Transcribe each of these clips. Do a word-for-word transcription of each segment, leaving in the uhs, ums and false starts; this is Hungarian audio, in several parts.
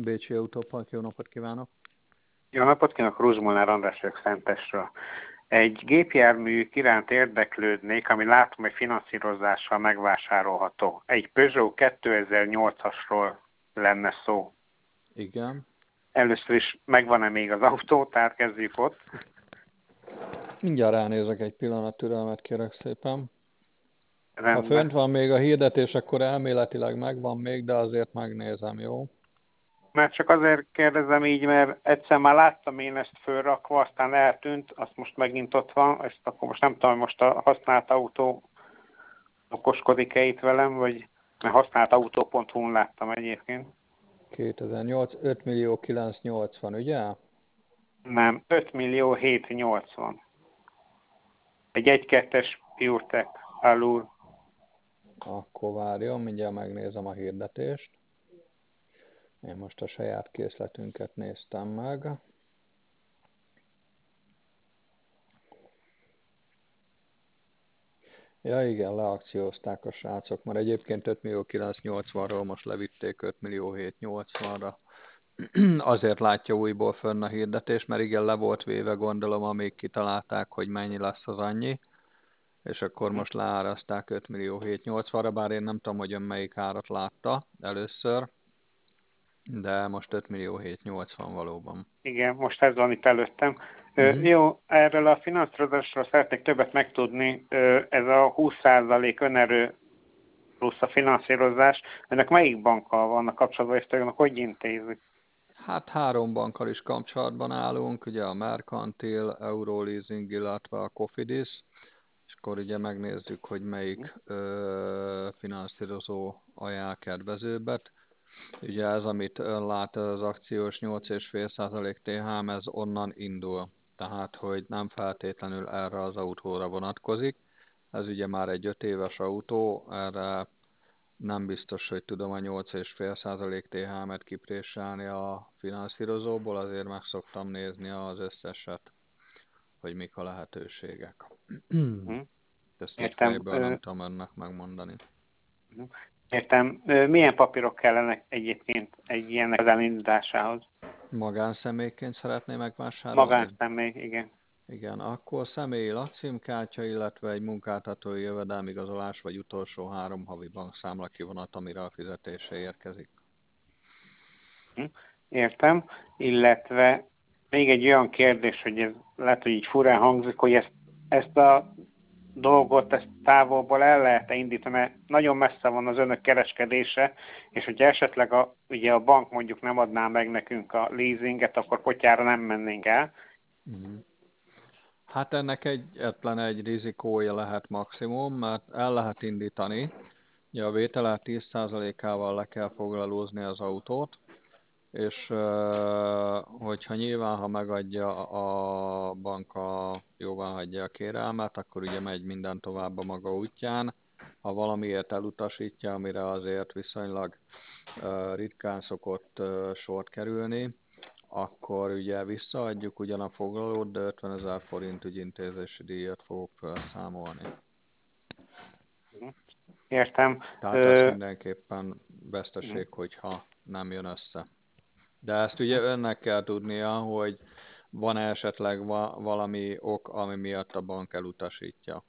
Bécsi Autópark, jó napot kívánok! Jó napot kívánok, Ruzsmolnár András vagyok Szentesről. Egy gépjármű iránt érdeklődnék, ami látom, hogy finanszírozással megvásárolható. Egy Peugeot kétezer-nyolcasról lenne szó. Igen. Először is megvan-e még az autó, tehát kezdjük ott. Mindjárt ránézek, egy pillanat türelmet kérek szépen. Rendben. Ha fönt van még a hirdetés, akkor elméletileg megvan még, de azért megnézem, jó? Mert csak azért kérdezem így, mert egyszer már láttam én ezt fölrakva, aztán eltűnt, azt most megint ott van, ezt akkor most nem tudom, hogy most a használt autó okoskodik-e itt velem, vagy mert használt autó pont hu-n láttam egyébként. kétezer-nyolc, öt millió kilencszáznyolcvan, ugye? Nem, öt millió hétszáznyolcvan. Egy egy kettes PureTech Allure. Akkor várjon, mindjárt megnézem a hirdetést. Én most a saját készletünket néztem meg. Ja igen, leakciózták a srácok, mert egyébként öt millió kilencszáznyolcvanról most levitték öt millió hétszáznyolcvanra. Azért látja újból fönn a hirdetés, mert igen, le volt véve, gondolom, amíg kitalálták, hogy mennyi lesz az annyi, és akkor most leáraszták öt millió hétszáznyolcvanra, bár én nem tudom, hogy ön melyik árat látta először, de most öt millió hétszáznyolcvan valóban. Igen, most ez van itt előttem. Uh-huh. Jó, erről a finanszírozásról szeretnék többet megtudni. Ez a húsz százalék önerő plusz a finanszírozás. Ennek melyik bankkal vannak kapcsolatban, és tőlük hogy intézik? Hát három bankkal is kapcsolatban állunk, ugye a Mercantil, Euroleasing, illetve a Cofidis, és akkor ugye megnézzük, hogy melyik ö, finanszírozó ajánl kedvezőbbet. Ugye ez, amit ön lát, az akciós nyolc egész öt százalék té há em, ez onnan indul, tehát hogy nem feltétlenül erre az autóra vonatkozik. Ez ugye már egy öt éves autó, erre nem biztos, hogy tudom a nyolc egész öt százalék té há em-et kipréselni a finanszírozóból, azért meg szoktam nézni az összeset, hogy mik a lehetőségek. Hm? Ezt így Értem. fejből nem tudom önnek megmondani. Értem. Milyen papírok kellenek egyébként egy ilyennek az elindításához? Magánszemélyként szeretné megvásárolni? Magánszemély, igen. Igen, akkor személyi lakcímkártya, illetve egy munkáltatói jövedelmigazolás, vagy utolsó három havi bankszámla kivonat, amire a fizetése érkezik. Értem, illetve még egy olyan kérdés, hogy ez lehet, hogy így furán hangzik, hogy ezt, ezt a dolgot, ezt távolból el lehet-e indítani, mert nagyon messze van az önök kereskedése, és hogyha esetleg a, ugye a bank mondjuk nem adná meg nekünk a leasinget, akkor potyára nem mennénk el. Uh-huh. Hát ennek egyetlen egy rizikója lehet maximum, mert el lehet indítani, ugye a vételár tíz százalékával le kell foglalózni az autót, és hogyha nyilván, ha megadja a bank a jóváhagyja a kérelmet, akkor ugye megy minden tovább a maga útján. Ha valamiért elutasítja, amire azért viszonylag ritkán szokott sort kerülni, akkor ugye visszaadjuk ugyan a foglalót, de ötvenezer forint ügyintézési díjat fogok felszámolni. Értem. Tehát az mindenképpen veszteség, hogyha nem jön össze. De ezt ugye önnek kell tudnia, hogy van-e esetleg va- valami ok, ami miatt a bank elutasítja.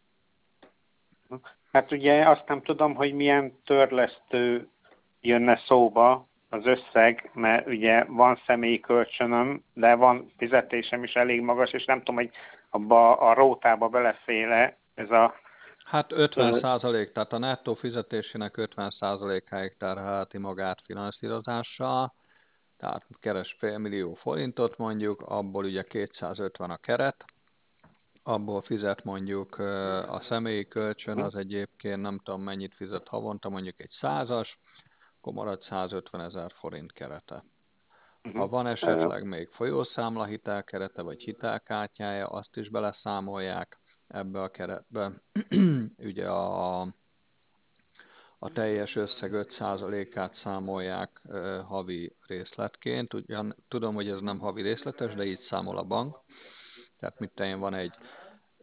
Hát ugye azt nem tudom, hogy milyen törlesztő jönne szóba az összeg, mert ugye van személyi kölcsönöm, de van fizetésem is elég magas, és nem tudom, hogy abba a rótába beleféle ez a... Hát ötven százalék, tehát a nettó fizetésének ötven százalékáig terhelheti magát finanszírozással, tehát keres fél millió forintot mondjuk, abból ugye kétszázötven a keret, abból fizet mondjuk a személyi kölcsön, az egyébként nem tudom mennyit fizet havonta, mondjuk egy százas, akkor marad százötven ezer forint kerete. Ha van esetleg még folyószámla hitelkerete, vagy hitelkártyája, azt is beleszámolják ebbe a keretbe. Ugye a, a teljes összeg öt százalékát számolják uh, havi részletként. Ugyan tudom, hogy ez nem havi részletes, de így számol a bank. Tehát mit tenni, van egy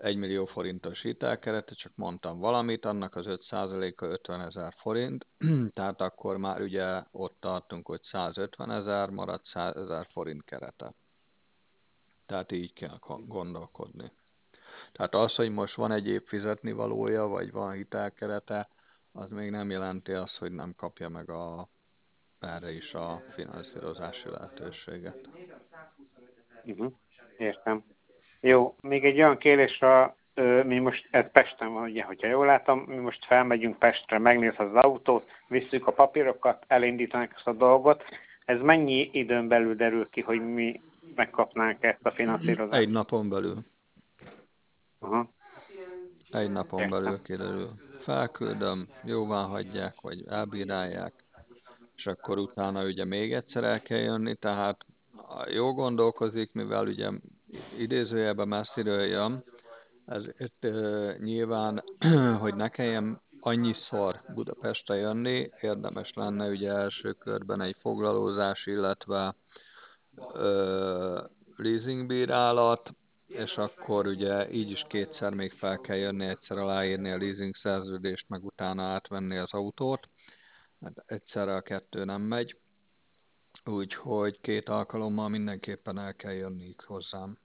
egy millió forintos hitelkerete, csak mondtam valamit, annak az öt százaléka ötvenezer forint, tehát akkor már ugye ott tartunk, hogy százötvenezer, maradt százezer forint kerete. Tehát így kell gondolkodni. Tehát az, hogy most van egyéb fizetnivalója, vagy van hitelkerete, az még nem jelenti azt, hogy nem kapja meg a, erre is a finanszírozási lehetőséget. Uh-huh. Értem. Jó, még egy olyan kérdés, ha mi most, ez Pesten van, ugye, hogyha jól látom, mi most felmegyünk Pestre, megnéz az autót, visszük a papírokat, elindítanak ezt a dolgot. Ez mennyi időn belül derül ki, hogy mi megkapnánk ezt a finanszírozást? Egy napon belül. Uh-huh. Egy napon Értem. belül kiderül. Felküldöm, jóvá hagyják, vagy elbírálják, és akkor utána ugye még egyszer el kell jönni, tehát jó gondolkozik, mivel ugye idézőjelben messziről jön, ezért uh, nyilván, hogy ne kelljen annyiszor Budapestre jönni, érdemes lenne ugye első körben egy foglalózás, illetve uh, leasingbírálat, és akkor ugye így is kétszer még fel kell jönni, egyszer aláírni a leasing szerződést, meg utána átvenni az autót. Hát egyszerre a kettő nem megy, úgyhogy két alkalommal mindenképpen el kell jönni hozzám.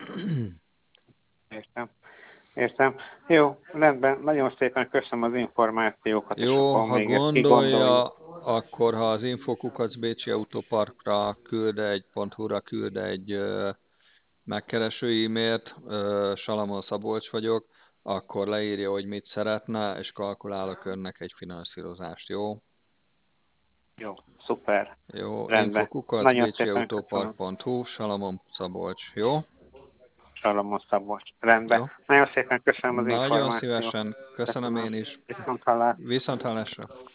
Értem. Értem. Jó, rendben. Nagyon szépen köszönöm az információkat. Jó, és ha még gondolja, akkor ha az Infokukac Bécsi Autóparkra küld egy, .hu-ra küld egy uh, megkereső e-mailt, uh, Salamon Szabolcs vagyok, akkor leírja, hogy mit szeretne, és kalkulálok önnek egy finanszírozást, jó? Jó, szuper. Jó, Infokukac Bécsi Autópark pont hu, Salamon Szabolcs, jó? Salamon Szabolcs. Rendben. Jó. Nagyon szépen köszönöm az Nagyon információt. szívesen. Köszönöm, köszönöm én is. Viszont hallásra. Viszont hallásra.